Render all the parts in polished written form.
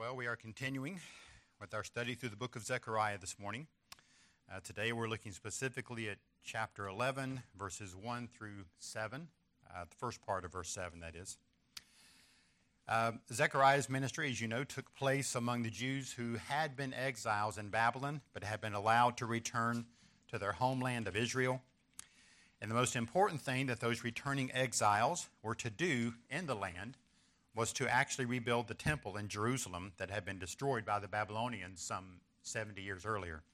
Well, we are continuing with our study through the book of Zechariah this morning. Today we're looking specifically at chapter 11, verses 1 through 7, the first part of verse 7, that is. Zechariah's ministry, as you know, took place among the Jews who had been exiles in Babylon, but had been allowed to return to their homeland of Israel. And the most important thing that those returning exiles were to do in the land was to actually rebuild the temple in Jerusalem that had been destroyed by the Babylonians some 70 years earlier.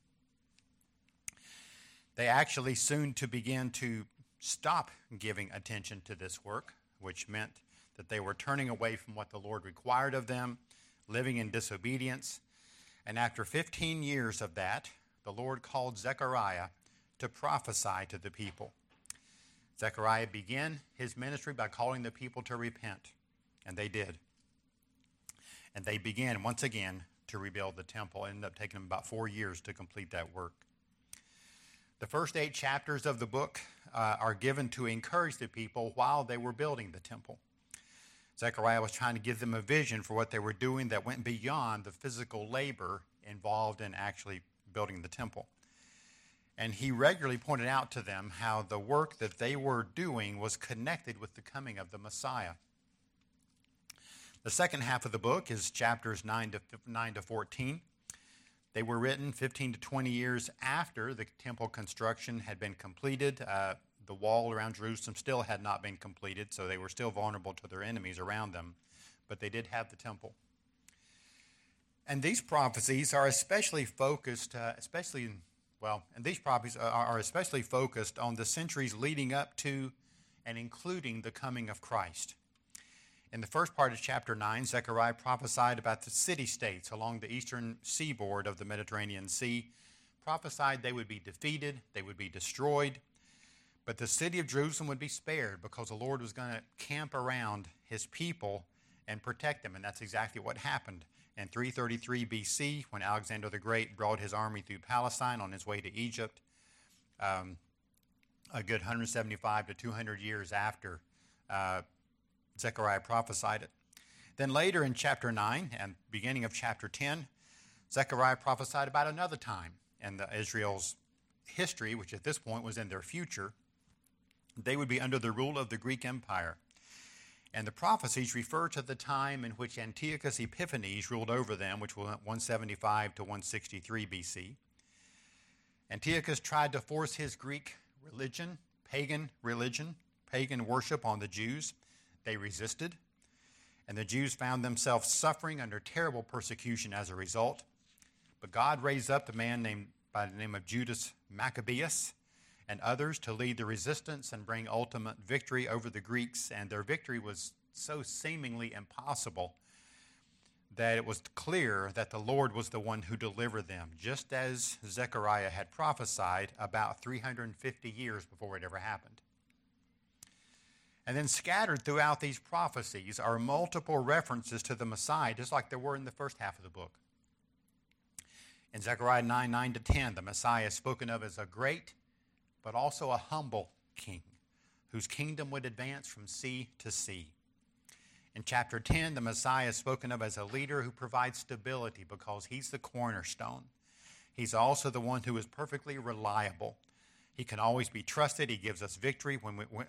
They actually soon to begin to stop giving attention to this work, which meant that they were turning away from what the Lord required of them, living in disobedience. And after 15 years of that, the Lord called Zechariah to prophesy to the people. Zechariah began his ministry by calling the people to repent. And they did. And they began once again to rebuild the temple. It ended up taking them about 4 years to complete that work. The first 8 chapters of the book are given to encourage the people while they were building the temple. Zechariah was trying to give them a vision for what they were doing that went beyond the physical labor involved in actually building the temple. And he regularly pointed out to them how the work that they were doing was connected with the coming of the Messiah. The second half of the book is chapters 9 to 14. They were written 15 to 20 years after the temple construction had been completed. The wall around Jerusalem still had not been completed, so they were still vulnerable to their enemies around them. But they did have the temple. And these prophecies are especially focused, are especially focused on the centuries leading up to and including the coming of Christ. In the first part of chapter 9, Zechariah prophesied about the city-states along the eastern seaboard of the Mediterranean Sea, prophesied they would be defeated, they would be destroyed, but the city of Jerusalem would be spared because the Lord was going to camp around his people and protect them, and that's exactly what happened. In 333 BC, when Alexander the Great brought his army through Palestine on his way to Egypt, a good 175 to 200 years after Zechariah prophesied it. Then later in chapter 9 and beginning of chapter 10, Zechariah prophesied about another time in Israel's history, which at this point was in their future. They would be under the rule of the Greek Empire. And the prophecies refer to the time in which Antiochus Epiphanes ruled over them, which was 175 to 163 BC. Antiochus tried to force his Greek religion, pagan worship on the Jews. They resisted, and the Jews found themselves suffering under terrible persecution as a result. But God raised up a man by the name of Judas Maccabeus and others to lead the resistance and bring ultimate victory over the Greeks, and their victory was so seemingly impossible that it was clear that the Lord was the one who delivered them, just as Zechariah had prophesied about 350 years before it ever happened. And then scattered throughout these prophecies are multiple references to the Messiah, just like there were in the first half of the book. In Zechariah 9 to 10, the Messiah is spoken of as a great, but also a humble king, whose kingdom would advance from sea to sea. In chapter 10, the Messiah is spoken of as a leader who provides stability because he's the cornerstone. He's also the one who is perfectly reliable. He can always be trusted. He gives us victory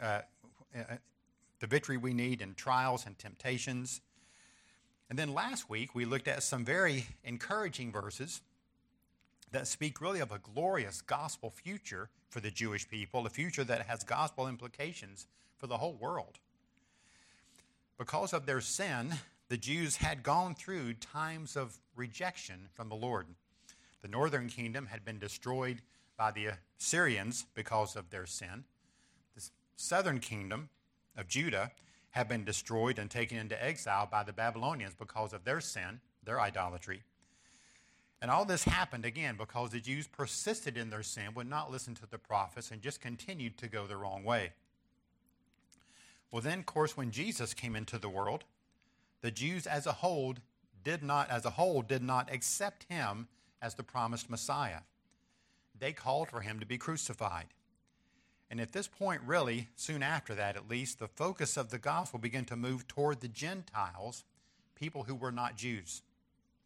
the victory we need in trials and temptations. And then last week, we looked at some very encouraging verses that speak really of a glorious gospel future for the Jewish people, a future that has gospel implications for the whole world. Because of their sin, the Jews had gone through times of rejection from the Lord. The northern kingdom had been destroyed by the Assyrians because of their sin. Southern kingdom of Judah had been destroyed and taken into exile by the Babylonians because of their sin, their idolatry. And all this happened, again, because the Jews persisted in their sin, would not listen to the prophets, and just continued to go the wrong way. Well, then, of course, when Jesus came into the world, the Jews as a whole did not accept him as the promised Messiah. They called for him to be crucified. And at this point, really, soon after that at least, the focus of the gospel began to move toward the Gentiles, people who were not Jews.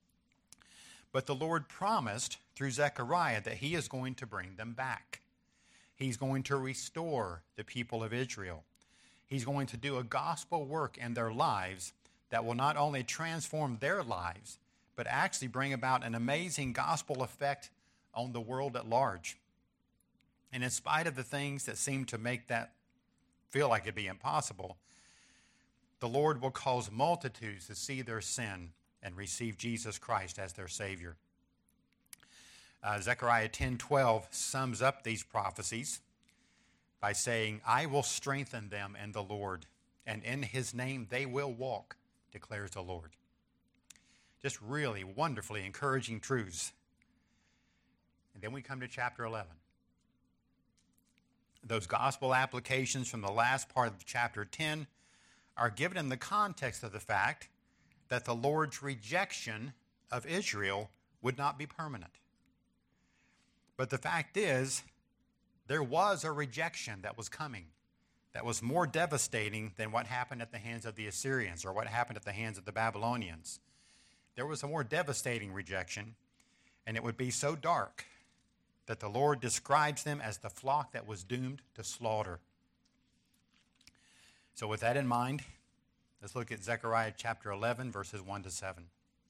But the Lord promised through Zechariah that he is going to bring them back. He's going to restore the people of Israel. He's going to do a gospel work in their lives that will not only transform their lives, but actually bring about an amazing gospel effect on the world at large. And in spite of the things that seem to make that feel like it'd be impossible, the Lord will cause multitudes to see their sin and receive Jesus Christ as their Savior. Zechariah 10:12 sums up these prophecies by saying, I will strengthen them in the Lord, and in his name they will walk, declares the Lord. Just really wonderfully encouraging truths. And then we come to chapter 11. Those gospel applications from the last part of chapter 10 are given in the context of the fact that the Lord's rejection of Israel would not be permanent. But the fact is, there was a rejection that was coming that was more devastating than what happened at the hands of the Assyrians or what happened at the hands of the Babylonians. There was a more devastating rejection, and it would be so dark that the Lord describes them as the flock that was doomed to slaughter. So with that in mind, let's look at Zechariah chapter 11, verses 1 to 7.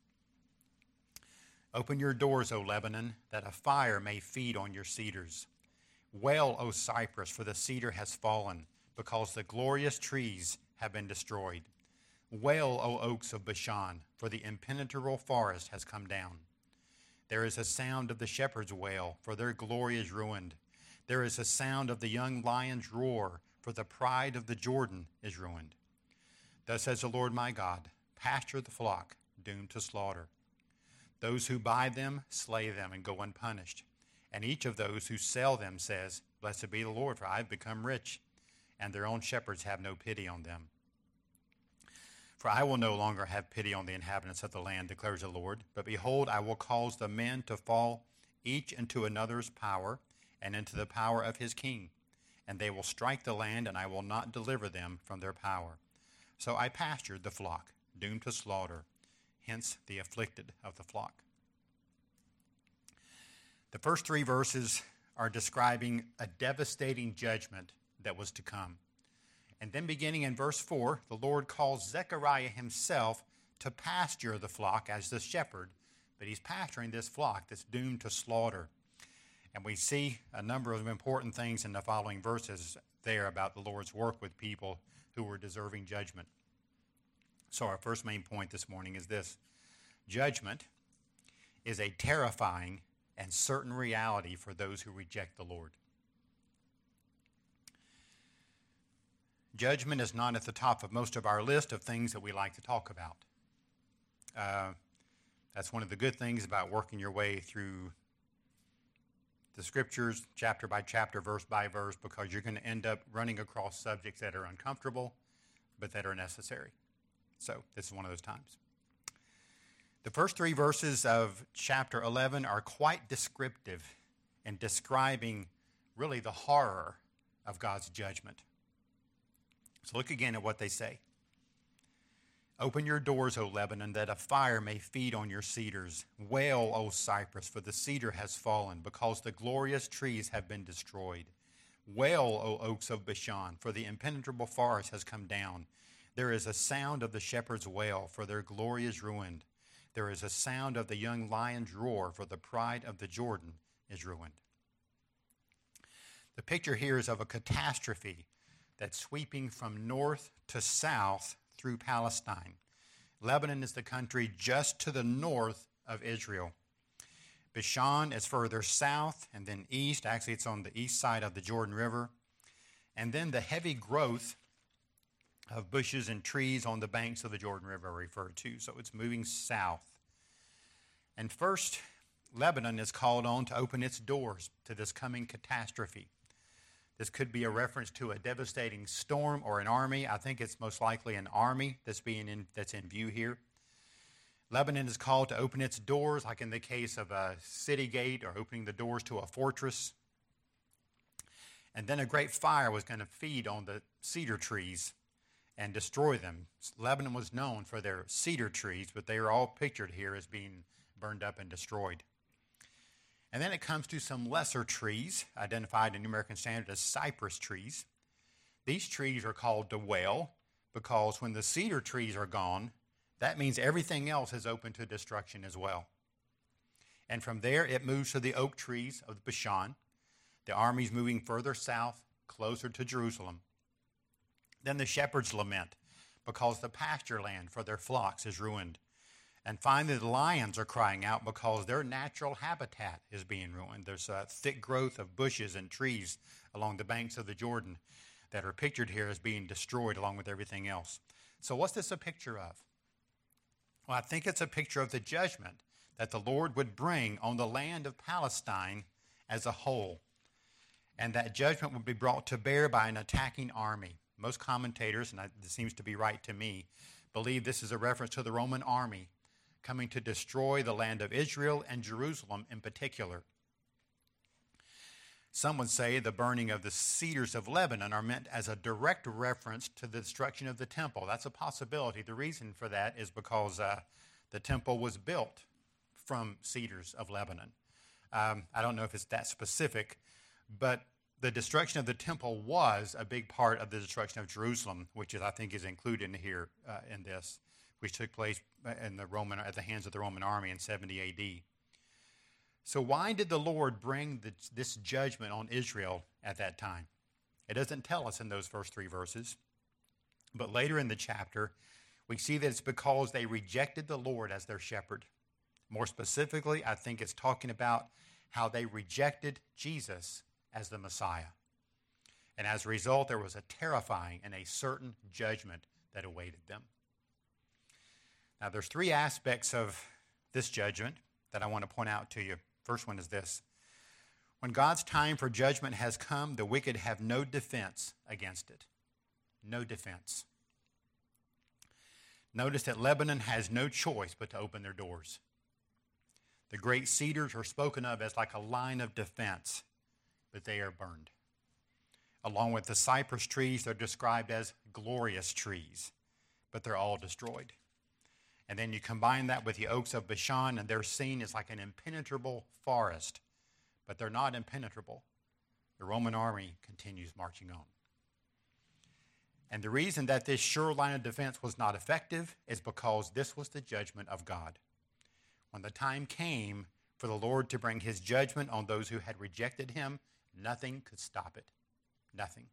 Open your doors, O Lebanon, that a fire may feed on your cedars. Wail, O cypress, for the cedar has fallen, because the glorious trees have been destroyed. Wail, O oaks of Bashan, for the impenetrable forest has come down. There is a sound of the shepherd's wail, for their glory is ruined. There is a sound of the young lion's roar, for the pride of the Jordan is ruined. Thus says the Lord my God, pasture the flock, doomed to slaughter. Those who buy them slay them and go unpunished. And each of those who sell them says, Blessed be the Lord, for I have become rich. And their own shepherds have no pity on them. For I will no longer have pity on the inhabitants of the land, declares the Lord. But behold, I will cause the men to fall, each into another's power, and into the power of his king. And they will strike the land, and I will not deliver them from their power. So I pastured the flock, doomed to slaughter, hence the afflicted of the flock. The first three verses are describing a devastating judgment that was to come. And then beginning in verse 4, the Lord calls Zechariah himself to pasture the flock as the shepherd, but he's pasturing this flock that's doomed to slaughter. And we see a number of important things in the following verses there about the Lord's work with people who were deserving judgment. So our first main point this morning is this: judgment is a terrifying and certain reality for those who reject the Lord. Judgment is not at the top of most of our list of things that we like to talk about. That's one of the good things about working your way through the scriptures, chapter by chapter, verse by verse, because you're going to end up running across subjects that are uncomfortable, but that are necessary. So this is one of those times. The first three verses of chapter 11 are quite descriptive in describing really the horror of God's judgment. So look again at what they say. Open your doors, O Lebanon, that a fire may feed on your cedars. Wail, O cypress, for the cedar has fallen, because the glorious trees have been destroyed. Wail, O oaks of Bashan, for the impenetrable forest has come down. There is a sound of the shepherd's wail, for their glory is ruined. There is a sound of the young lion's roar, for the pride of the Jordan is ruined. The picture here is of a catastrophe that's sweeping from north to south through Palestine. Lebanon is the country just to the north of Israel. Bashan is further south and then east. Actually, it's on the east side of the Jordan River. And then the heavy growth of bushes and trees on the banks of the Jordan River are referred to. So it's moving south. And first, Lebanon is called on to open its doors to this coming catastrophe. This could be a reference to a devastating storm or an army. I think it's most likely an army that's in view here. Lebanon is called to open its doors, like in the case of a city gate or opening the doors to a fortress. And then a great fire was going to feed on the cedar trees and destroy them. Lebanon was known for their cedar trees, but they are all pictured here as being burned up and destroyed. And then it comes to some lesser trees, identified in New American Standard as cypress trees. These trees are called dwell because when the cedar trees are gone, that means everything else is open to destruction as well. And from there, it moves to the oak trees of Bashan. The army's moving further south, closer to Jerusalem. Then the shepherds lament because the pasture land for their flocks is ruined. And finally, the lions are crying out because their natural habitat is being ruined. There's a thick growth of bushes and trees along the banks of the Jordan that are pictured here as being destroyed along with everything else. So what's this a picture of? Well, I think it's a picture of the judgment that the Lord would bring on the land of Palestine as a whole. And that judgment would be brought to bear by an attacking army. Most commentators, and this seems to be right to me, believe this is a reference to the Roman army coming to destroy the land of Israel and Jerusalem in particular. Some would say the burning of the cedars of Lebanon are meant as a direct reference to the destruction of the temple. That's a possibility. The reason for that is because the temple was built from cedars of Lebanon. I don't know if it's that specific, but the destruction of the temple was a big part of the destruction of Jerusalem, which I think is included in here in this, which took place at the hands of the Roman army in 70 A.D. So why did the Lord bring this judgment on Israel at that time? It doesn't tell us in those first 3 verses. But later in the chapter, we see that it's because they rejected the Lord as their shepherd. More specifically, I think it's talking about how they rejected Jesus as the Messiah. And as a result, there was a terrifying and a certain judgment that awaited them. Now, there's 3 aspects of this judgment that I want to point out to you. First one is this. When God's time for judgment has come, the wicked have no defense against it. No defense. Notice that Lebanon has no choice but to open their doors. The great cedars are spoken of as like a line of defense, but they are burned. Along with the cypress trees, they're described as glorious trees, but they're all destroyed. And then you combine that with the oaks of Bashan, and they're seen as like an impenetrable forest, but they're not impenetrable. The Roman army continues marching on. And the reason that this sure line of defense was not effective is because this was the judgment of God. When the time came for the Lord to bring his judgment on those who had rejected him, nothing could stop it. Nothing.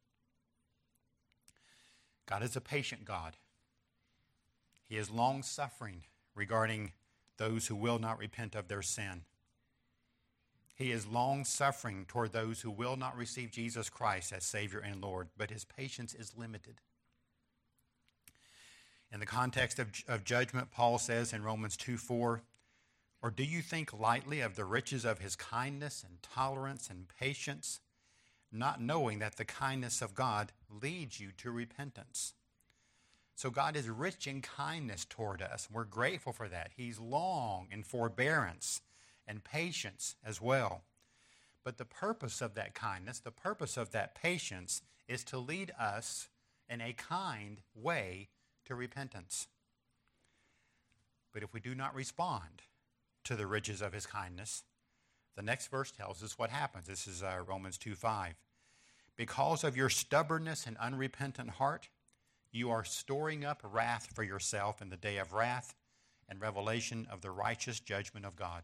God is a patient God. He is long-suffering regarding those who will not repent of their sin. He is long-suffering toward those who will not receive Jesus Christ as Savior and Lord, but his patience is limited. In the context of judgment, Paul says in Romans 2:4, "Or do you think lightly of the riches of his kindness and tolerance and patience, not knowing that the kindness of God leads you to repentance?" So God is rich in kindness toward us. We're grateful for that. He's long in forbearance and patience as well. But the purpose of that kindness, the purpose of that patience, is to lead us in a kind way to repentance. But if we do not respond to the riches of his kindness, the next verse tells us what happens. This is Romans 2:5. "Because of your stubbornness and unrepentant heart, you are storing up wrath for yourself in the day of wrath and revelation of the righteous judgment of God."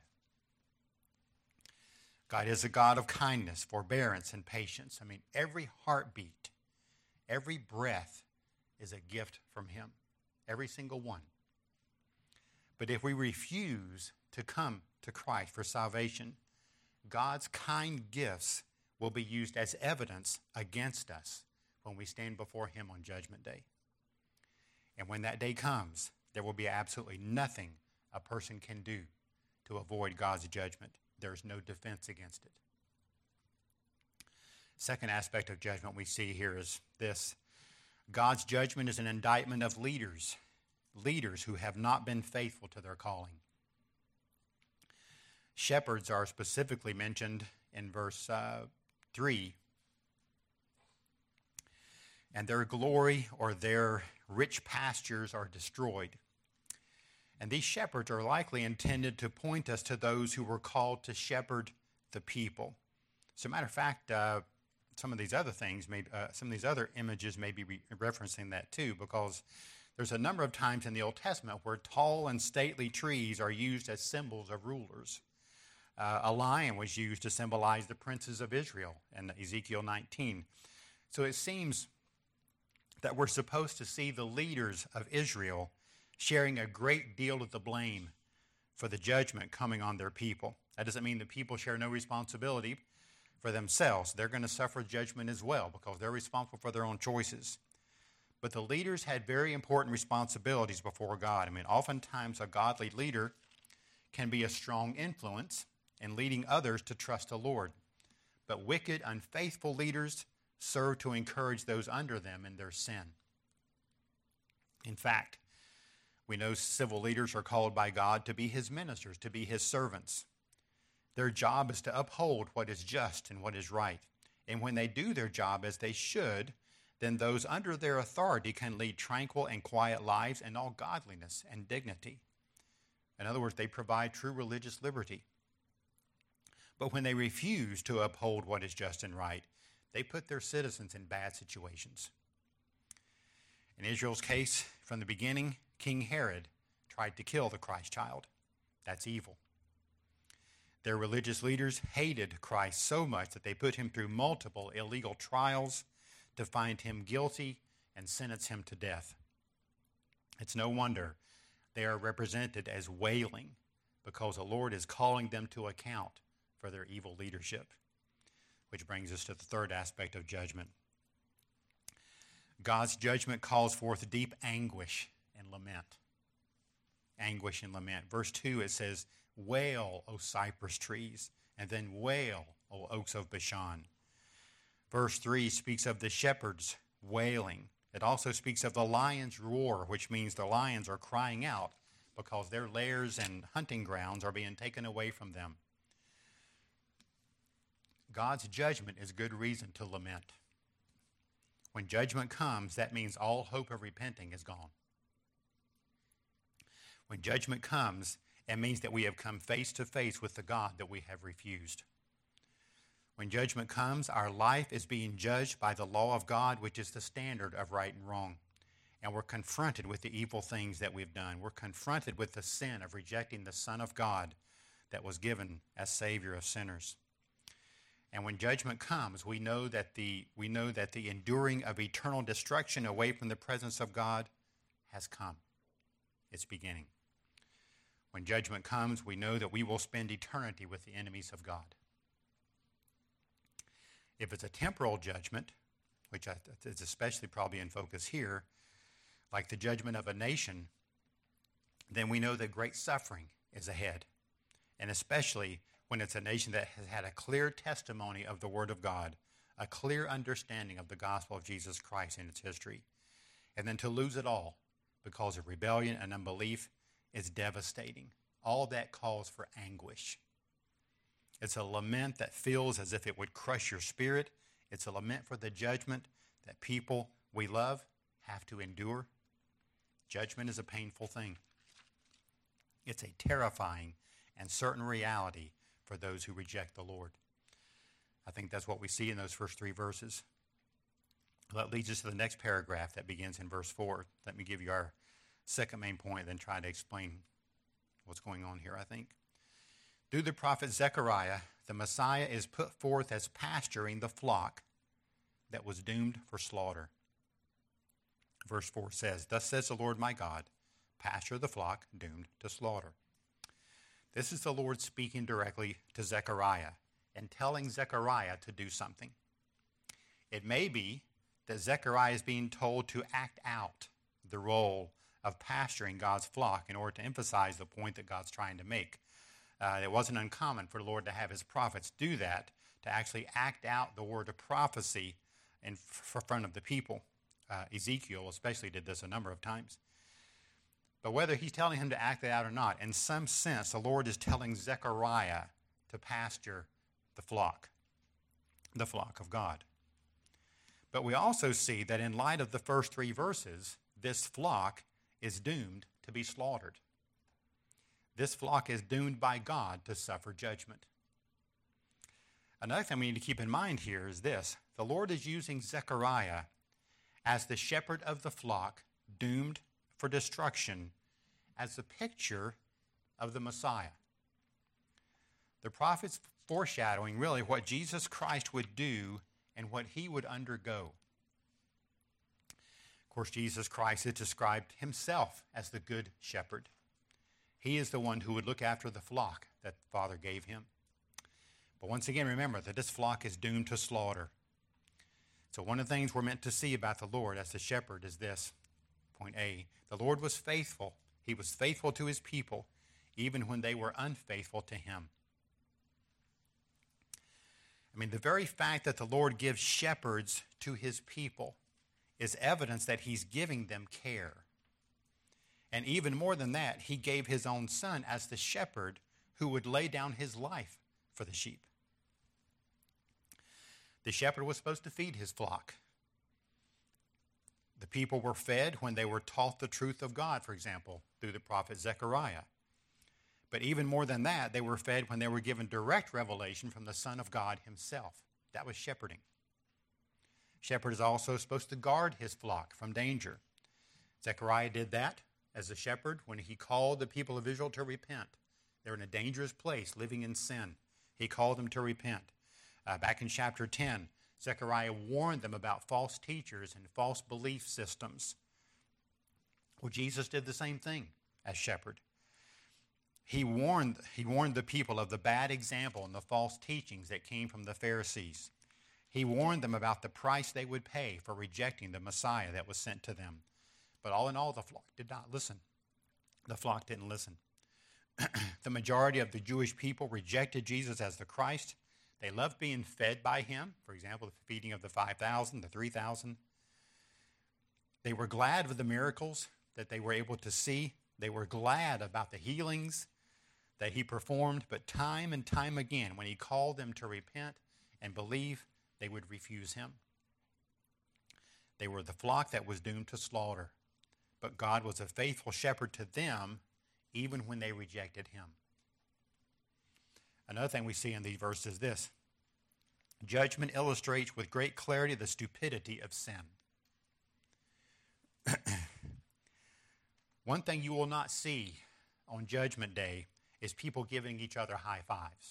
God is a God of kindness, forbearance, and patience. I mean, every heartbeat, every breath is a gift from him. Every single one. But if we refuse to come to Christ for salvation, God's kind gifts will be used as evidence against us when we stand before him on Judgment Day. And when that day comes, there will be absolutely nothing a person can do to avoid God's judgment. There's no defense against it. Second aspect of judgment we see here is this. God's judgment is an indictment of leaders who have not been faithful to their calling. Shepherds are specifically mentioned in verse 3. And their glory or their rich pastures are destroyed. And these shepherds are likely intended to point us to those who were called to shepherd the people. As a matter of fact, some of these other things, some of these other images may be referencing that too, because there's a number of times in the Old Testament where tall and stately trees are used as symbols of rulers. A lion was used to symbolize the princes of Israel in Ezekiel 19. So it seems that we're supposed to see the leaders of Israel sharing a great deal of the blame for the judgment coming on their people. That doesn't mean the people share no responsibility for themselves. They're going to suffer judgment as well because they're responsible for their own choices. But the leaders had very important responsibilities before God. I mean, oftentimes a godly leader can be a strong influence in leading others to trust the Lord. But wicked, unfaithful leaders serve to encourage those under them in their sin. In fact, we know civil leaders are called by God to be his ministers, to be his servants. Their job is to uphold what is just and what is right. And when they do their job as they should, then those under their authority can lead tranquil and quiet lives in all godliness and dignity. In other words, they provide true religious liberty. But when they refuse to uphold what is just and right, they put their citizens in bad situations. In Israel's case, from the beginning, King Herod tried to kill the Christ child. That's evil. Their religious leaders hated Christ so much that they put him through multiple illegal trials to find him guilty and sentence him to death. It's no wonder they are represented as wailing because the Lord is calling them to account for their evil leadership. Which brings us to the third aspect of judgment. God's judgment calls forth deep anguish and lament. Anguish and lament. Verse 2, it says, "Wail, O cypress trees," and then "Wail, O oaks of Bashan." Verse 3 speaks of the shepherds wailing. It also speaks of the lion's roar, which means the lions are crying out because their lairs and hunting grounds are being taken away from them. God's judgment is good reason to lament. When judgment comes, that means all hope of repenting is gone. When judgment comes, it means that we have come face to face with the God that we have refused. When judgment comes, our life is being judged by the law of God, which is the standard of right and wrong. And we're confronted with the evil things that we've done. We're confronted with the sin of rejecting the Son of God that was given as Savior of sinners. And when judgment comes, we know that the enduring of eternal destruction away from the presence of God has come. It's beginning. When judgment comes, we know that we will spend eternity with the enemies of God. If it's a temporal judgment, which is especially probably in focus here, like the judgment of a nation, then we know that great suffering is ahead. And especially when it's a nation that has had a clear testimony of the Word of God, a clear understanding of the gospel of Jesus Christ in its history. And then to lose it all because of rebellion and unbelief is devastating. All that calls for anguish. It's a lament that feels as if it would crush your spirit. It's a lament for the judgment that people we love have to endure. Judgment is a painful thing. It's a terrifying and certain reality for those who reject the Lord. I think that's what we see in those first three verses. That leads us to the next paragraph that begins in verse 4. Let me give you our second main point, then try to explain what's going on here, I think. Through the prophet Zechariah, the Messiah is put forth as pasturing the flock that was doomed for slaughter. Verse 4 says, "Thus says the Lord my God, pasture the flock doomed to slaughter." This is the Lord speaking directly to Zechariah and telling Zechariah to do something. It may be that Zechariah is being told to act out the role of pasturing God's flock in order to emphasize the point that God's trying to make. It wasn't uncommon for the Lord to have his prophets do that, to actually act out the word of prophecy in front of the people. Ezekiel especially did this a number of times. But whether he's telling him to act it out or not, in some sense, the Lord is telling Zechariah to pasture the flock of God. But we also see that in light of the first three verses, this flock is doomed to be slaughtered. This flock is doomed by God to suffer judgment. Another thing we need to keep in mind here is this. The Lord is using Zechariah as the shepherd of the flock, doomed for destruction, as a picture of the Messiah. The prophet's foreshadowing really what Jesus Christ would do and what he would undergo. Of course, Jesus Christ has described himself as the good shepherd. He is the one who would look after the flock that the Father gave him. But once again, remember that this flock is doomed to slaughter. So one of the things we're meant to see about the Lord as the shepherd is this. Point A, the Lord was faithful. He was faithful to his people, even when they were unfaithful to him. I mean, the very fact that the Lord gives shepherds to his people is evidence that he's giving them care. And even more than that, he gave his own son as the shepherd who would lay down his life for the sheep. The shepherd was supposed to feed his flock. The people were fed when they were taught the truth of God, for example, through the prophet Zechariah. But even more than that, they were fed when they were given direct revelation from the Son of God himself. That was shepherding. Shepherd is also supposed to guard his flock from danger. Zechariah did that as a shepherd when he called the people of Israel to repent. They were in a dangerous place, living in sin. He called them to repent. Back in chapter 10, Zechariah warned them about false teachers and false belief systems. Well, Jesus did the same thing as shepherd. He warned the people of the bad example and the false teachings that came from the Pharisees. He warned them about the price they would pay for rejecting the Messiah that was sent to them. But all in all, the flock did not listen. The flock didn't listen. The majority of the Jewish people rejected Jesus as the Christ. They loved being fed by him. For example, the feeding of the 5,000, the 3,000. They were glad of the miracles that they were able to see. They were glad about the healings that he performed. But time and time again, when he called them to repent and believe, they would refuse him. They were the flock that was doomed to slaughter. But God was a faithful shepherd to them, even when they rejected him. Another thing we see in these verses is this. Judgment illustrates with great clarity the stupidity of sin. One thing you will not see on Judgment Day is people giving each other high fives.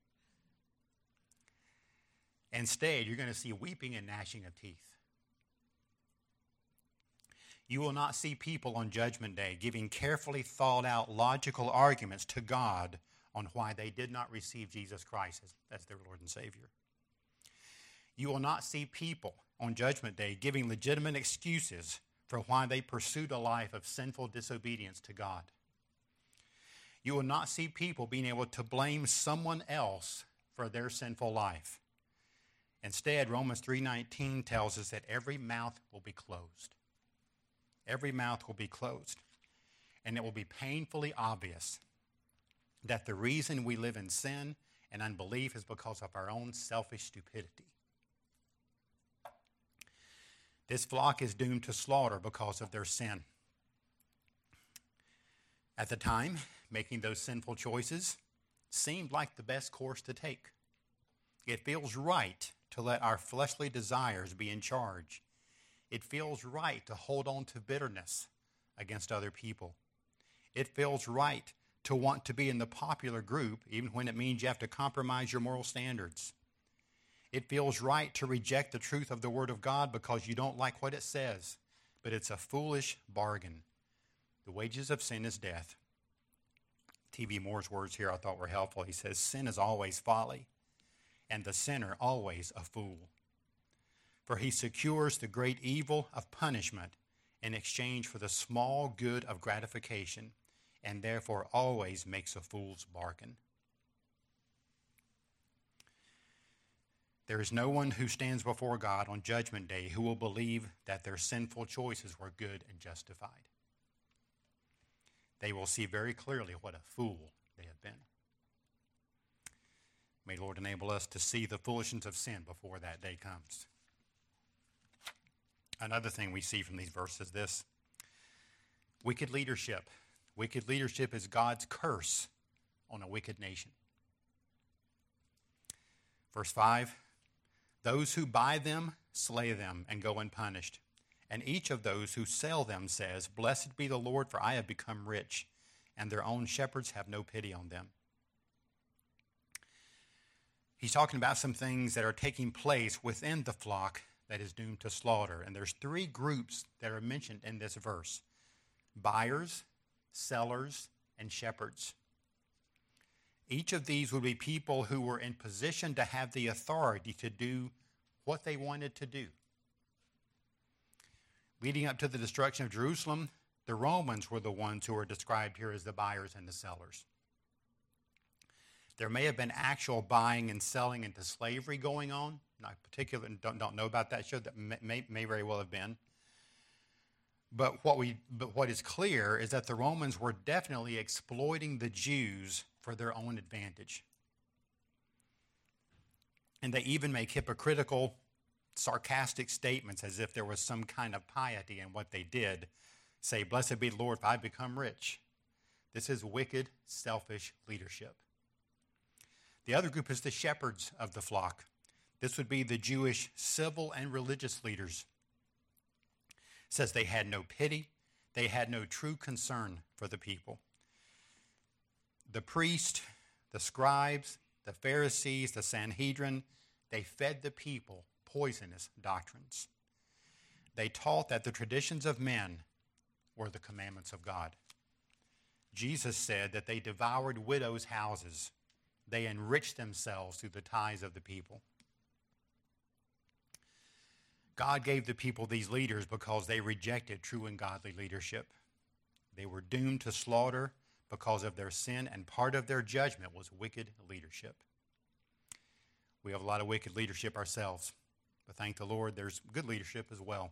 Instead, you're going to see weeping and gnashing of teeth. You will not see people on Judgment Day giving carefully thought out logical arguments to God on why they did not receive Jesus Christ as their Lord and Savior. You will not see people on Judgment Day giving legitimate excuses for why they pursued a life of sinful disobedience to God. You will not see people being able to blame someone else for their sinful life. Instead, Romans 3:19 tells us that every mouth will be closed. Every mouth will be closed. And it will be painfully obvious that the reason we live in sin and unbelief is because of our own selfish stupidity. This flock is doomed to slaughter because of their sin. At the time, making those sinful choices seemed like the best course to take. It feels right to let our fleshly desires be in charge. It feels right to hold on to bitterness against other people. It feels right to want to be in the popular group, even when it means you have to compromise your moral standards. It feels right to reject the truth of the Word of God because you don't like what it says, but it's a foolish bargain. The wages of sin is death. T.V. Moore's words here I thought were helpful. He says, sin is always folly, and the sinner always a fool. For he secures the great evil of punishment in exchange for the small good of gratification, and therefore always makes a fool's bargain. There is no one who stands before God on Judgment Day who will believe that their sinful choices were good and justified. They will see very clearly what a fool they have been. May the Lord enable us to see the foolishness of sin before that day comes. Another thing we see from these verses is this. Wicked leadership Wicked leadership is God's curse on a wicked nation. Verse 5, those who buy them slay them and go unpunished. And each of those who sell them says, Blessed be the Lord, for I have become rich, and their own shepherds have no pity on them. He's talking about some things that are taking place within the flock that is doomed to slaughter. And there's three groups that are mentioned in this verse: buyers, sellers, and shepherds. Each of these would be people who were in position to have the authority to do what they wanted to do. Leading up to the destruction of Jerusalem, the Romans were the ones who are described here as the buyers and the sellers. There may have been actual buying and selling into slavery going on. Not particular, don't know about that. Show that may very well have been. But what is clear is that the Romans were definitely exploiting the Jews for their own advantage. And they even make hypocritical, sarcastic statements as if there was some kind of piety in what they did. Say, Blessed be the Lord, for I become rich. This is wicked, selfish leadership. The other group is the shepherds of the flock. This would be the Jewish civil and religious leaders. It says they had no pity. They had no true concern for the people. The priest, the scribes, the Pharisees, the Sanhedrin, they fed the people poisonous doctrines. They taught that the traditions of men were the commandments of God. Jesus said that they devoured widows' houses. They enriched themselves through the tithes of the people. God gave the people these leaders because they rejected true and godly leadership. They were doomed to slaughter because of their sin, and part of their judgment was wicked leadership. We have a lot of wicked leadership ourselves, but thank the Lord there's good leadership as well.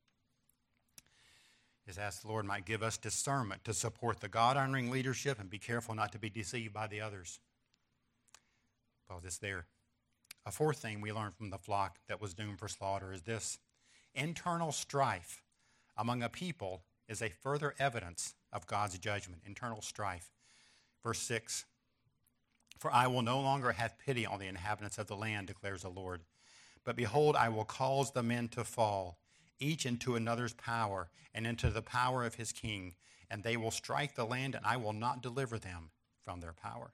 Just ask the Lord might give us discernment to support the God-honoring leadership and be careful not to be deceived by the others. Because it's there. A fourth thing we learned from the flock that was doomed for slaughter is this: internal strife among a people is a further evidence of God's judgment. Internal strife. Verse 6, For I will no longer have pity on the inhabitants of the land, declares the Lord. But behold, I will cause the men to fall, each into another's power, and into the power of his king. And they will strike the land, and I will not deliver them from their power.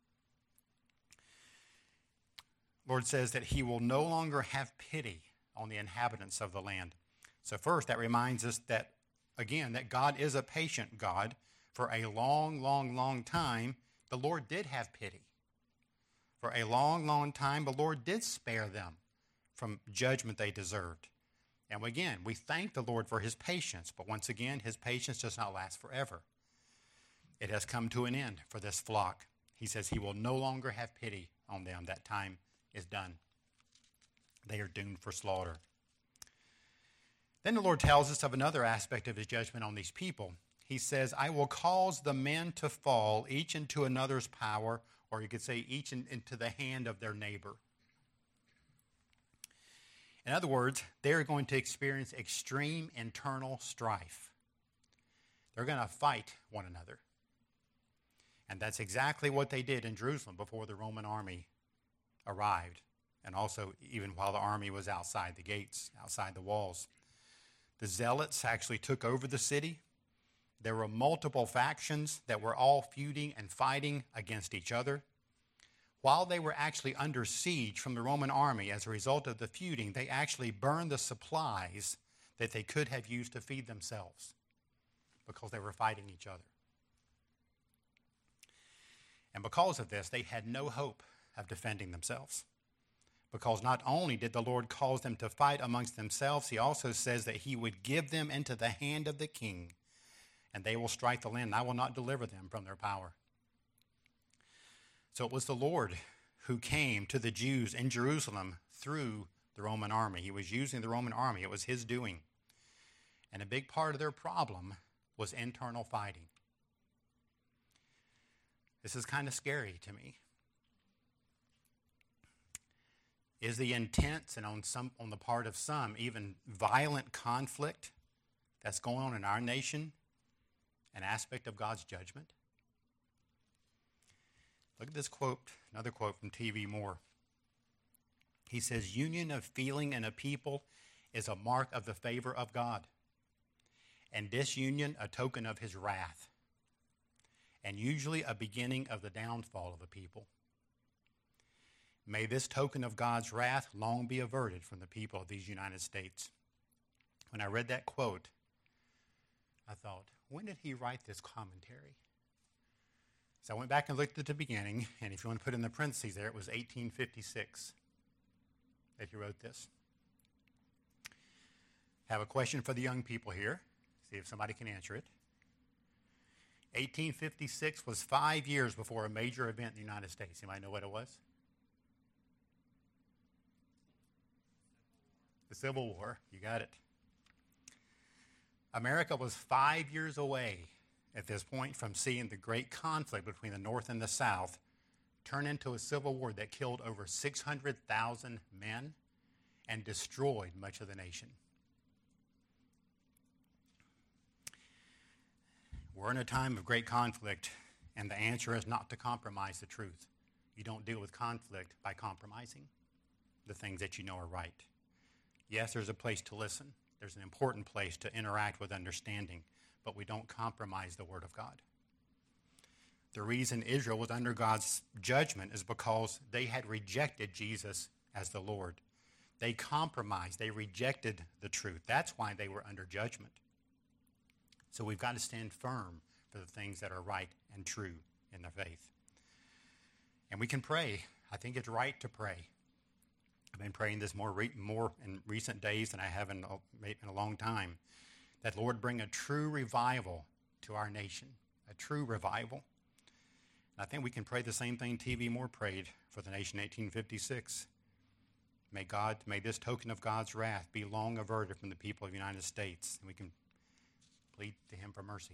Lord says that he will no longer have pity on the inhabitants of the land. So first, that reminds us that, again, that God is a patient God. For a long, long, long time, the Lord did have pity. For a long, long time, the Lord did spare them from judgment they deserved. And again, we thank the Lord for his patience, but once again, his patience does not last forever. It has come to an end for this flock. He says he will no longer have pity on them. That time is done. They are doomed for slaughter. Then the Lord tells us of another aspect of his judgment on these people. He says, I will cause the men to fall, each into another's power, or you could say each into the hand of their neighbor. In other words, they're going to experience extreme internal strife. They're going to fight one another. And that's exactly what they did in Jerusalem before the Roman army arrived, and also even while the army was outside the gates, outside the walls. The Zealots actually took over the city. There were multiple factions that were all feuding and fighting against each other. While they were actually under siege from the Roman army as a result of the feuding, they actually burned the supplies that they could have used to feed themselves because they were fighting each other. And because of this, they had no hope of defending themselves. Because not only did the Lord cause them to fight amongst themselves, he also says that he would give them into the hand of the king, and they will strike the land, and I will not deliver them from their power. So it was the Lord who came to the Jews in Jerusalem through the Roman army. He was using the Roman army. It was his doing. And a big part of their problem was internal fighting. This is kind of scary to me. Is the intense and on the part of some even violent conflict that's going on in our nation an aspect of God's judgment? Look at this quote, another quote from T.V. Moore. He says, "Union of feeling in a people is a mark of the favor of God, and disunion a token of his wrath, and usually a beginning of the downfall of a people. May this token of God's wrath long be averted from the people of these United States." When I read that quote, I thought, when did he write this commentary? So I went back and looked at the beginning, and if you want to put in the parentheses there, it was 1856 that he wrote this. Have a question for the young people here. See if somebody can answer it. 1856 was 5 years before a major event in the United States. Anybody know what it was? The Civil War. You got it. America was 5 years away at this point from seeing the great conflict between the North and the South turn into a civil war that killed over 600,000 men and destroyed much of the nation. We're in a time of great conflict, and the answer is not to compromise the truth. You don't deal with conflict by compromising the things that you know are right. Yes, there's a place to listen. There's an important place to interact with understanding, but we don't compromise the Word of God. The reason Israel was under God's judgment is because they had rejected Jesus as the Lord. They compromised. They rejected the truth. That's why they were under judgment. So we've got to stand firm for the things that are right and true in the faith. And we can pray. I think it's right to pray. I've been praying this more in recent days than I have in a long time, that Lord bring a true revival to our nation, a true revival. And I think we can pray the same thing T.V. Moore prayed for the nation in 1856. May this token of God's wrath be long averted from the people of the United States. And we can plead to him for mercy.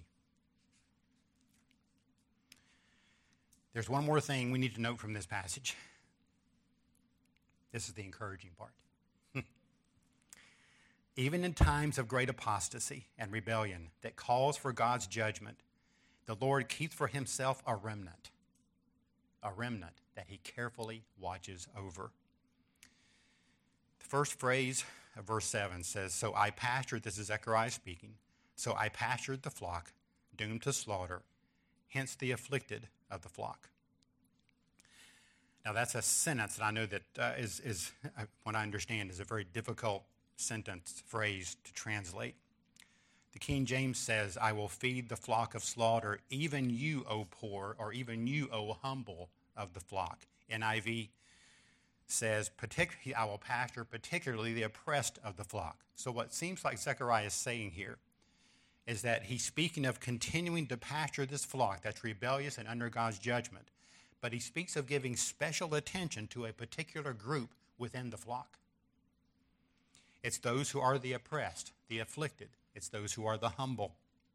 There's one more thing we need to note from this passage. This is the encouraging part. Even in times of great apostasy and rebellion that calls for God's judgment, the Lord keeps for himself a remnant that he carefully watches over. The first phrase of verse 7 says, "So I pastured," this is Zechariah speaking, "so I pastured the flock, doomed to slaughter, hence the afflicted of the flock." Now that's a sentence that I know that is what I understand, is a very difficult sentence, phrase to translate. The King James says, "I will feed the flock of slaughter, even you, O poor," or "even you, O humble of the flock." NIV says, "I will pasture particularly the oppressed of the flock." So what seems like Zechariah is saying here is that he's speaking of continuing to pasture this flock that's rebellious and under God's judgment. But he speaks of giving special attention to a particular group within the flock. It's those who are the oppressed, the afflicted. It's those who are the humble.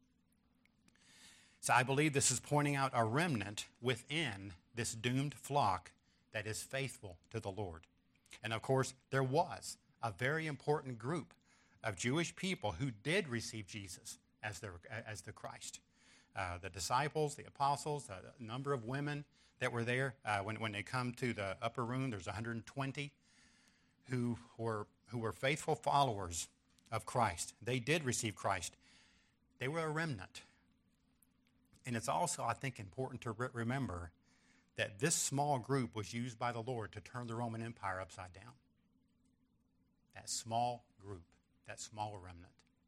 So I believe this is pointing out a remnant within this doomed flock that is faithful to the Lord. And of course, there was a very important group of Jewish people who did receive Jesus as the Christ. The disciples, the apostles, a number of women that were there. When they come to the upper room, there's 120 who were faithful followers of Christ. They did receive Christ. They were a remnant. And it's also, I think, important to remember that this small group was used by the Lord to turn the Roman Empire upside down. That small group, that small remnant.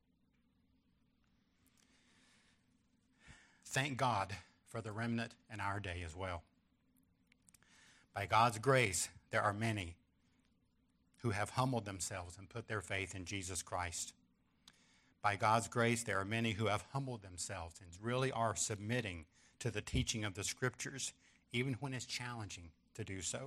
Thank God for the remnant in our day as well. By God's grace, there are many who have humbled themselves and put their faith in Jesus Christ. By God's grace, there are many who have humbled themselves and really are submitting to the teaching of the Scriptures, even when it's challenging to do so.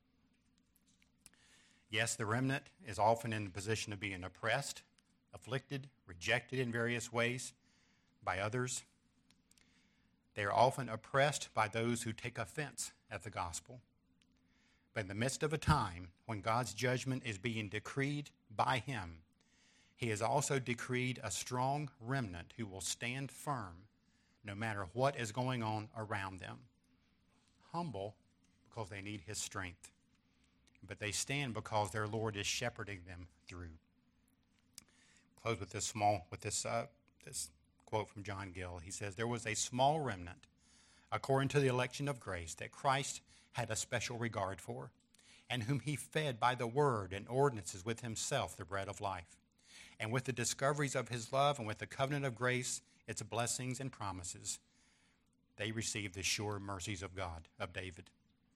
Yes, the remnant is often in the position of being oppressed, afflicted, rejected in various ways by others. They are often oppressed by those who take offense at the gospel. But in the midst of a time when God's judgment is being decreed by him, he has also decreed a strong remnant who will stand firm no matter what is going on around them. Humble because they need his strength. But they stand because their Lord is shepherding them through. Close with this quote from John Gill. He says, "There was a small remnant, according to the election of grace, that Christ had a special regard for, and whom he fed by the word and ordinances with himself, the bread of life. And with the discoveries of his love and with the covenant of grace, its blessings and promises, they received the sure mercies of God," of David.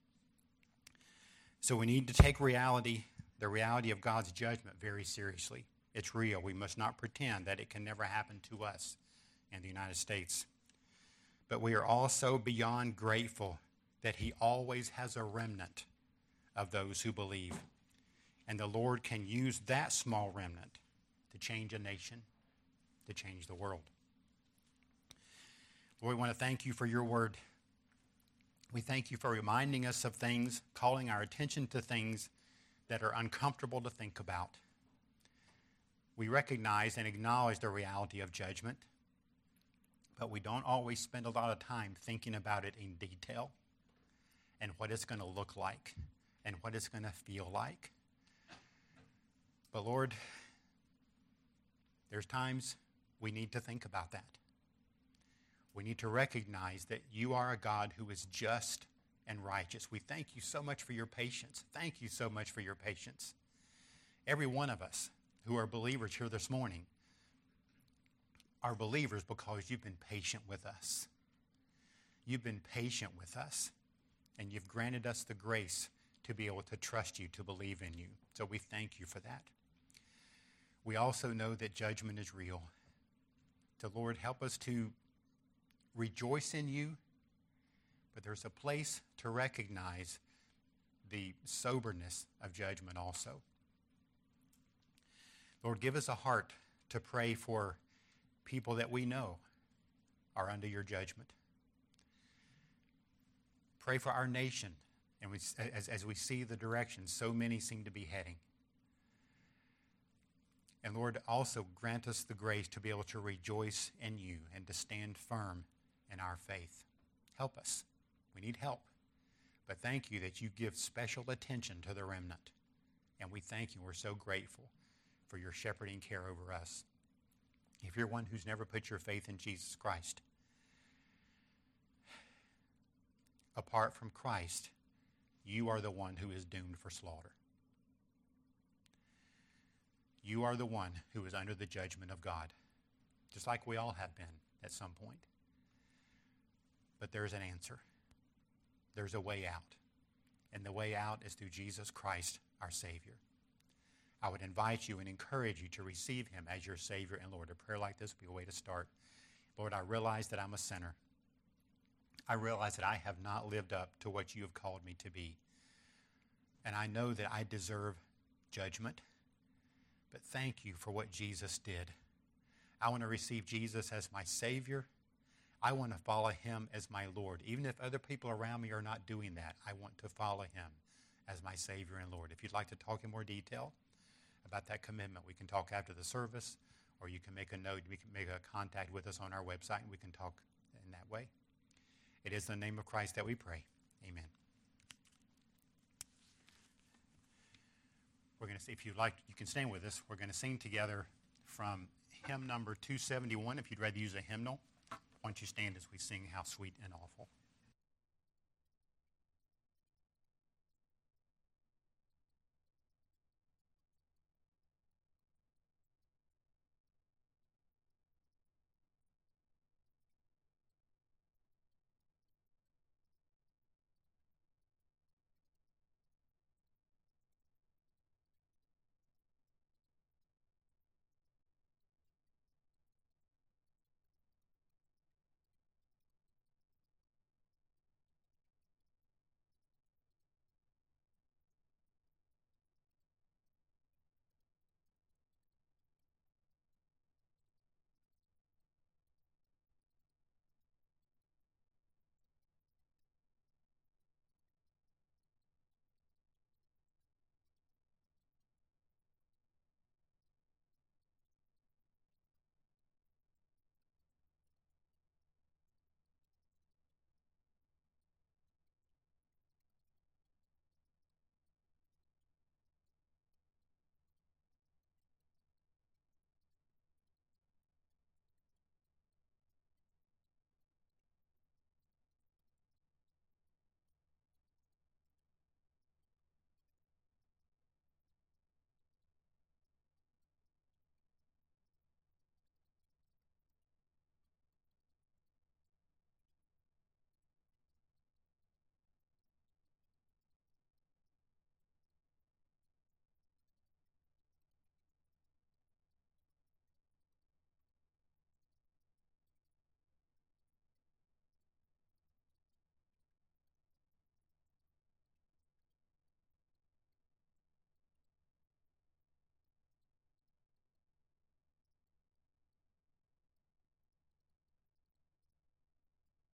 So we need to take the reality of God's judgment very seriously. It's real. We must not pretend that it can never happen to us in the United States. But we are also beyond grateful that he always has a remnant of those who believe. And the Lord can use that small remnant to change a nation, to change the world. Lord, we want to thank you for your word. We thank you for reminding us of things, calling our attention to things that are uncomfortable to think about. We recognize and acknowledge the reality of judgment, but we don't always spend a lot of time thinking about it in detail and what it's going to look like and what it's going to feel like. But Lord, there's times we need to think about that. We need to recognize that you are a God who is just and righteous. We thank you so much for your patience. Thank you so much for your patience. Every one of us who are believers here this morning are believers because you've been patient with us. You've been patient with us, and you've granted us the grace to be able to trust you, to believe in you. So we thank you for that. We also know that judgment is real. So Lord, help us to rejoice in you, but there's a place to recognize the soberness of judgment also. Lord, give us a heart to pray for people that we know are under your judgment. Pray for our nation, and as we see the direction so many seem to be heading. And Lord, also grant us the grace to be able to rejoice in you and to stand firm in our faith. Help us. We need help. But thank you that you give special attention to the remnant. And we thank you. We're so grateful for your shepherding care over us. If you're one who's never put your faith in Jesus Christ, apart from Christ, you are the one who is doomed for slaughter. You are the one who is under the judgment of God, just like we all have been at some point. But there's an answer. There's a way out. And the way out is through Jesus Christ, our Savior. I would invite you and encourage you to receive him as your Savior and Lord. A prayer like this would be a way to start. Lord, I realize that I'm a sinner. I realize that I have not lived up to what you have called me to be. And I know that I deserve judgment. But thank you for what Jesus did. I want to receive Jesus as my Savior. I want to follow him as my Lord. Even if other people around me are not doing that, I want to follow him as my Savior and Lord. If you'd like to talk in more detail about that commitment, we can talk after the service, or you can make a note. We can make a contact with us on our website, and we can talk in that way. It is in the name of Christ that we pray. Amen. We're going to see, if you'd like, you can stand with us. We're going to sing together from hymn number 271. If you'd rather use a hymnal, why don't you stand as we sing How Sweet and Awful.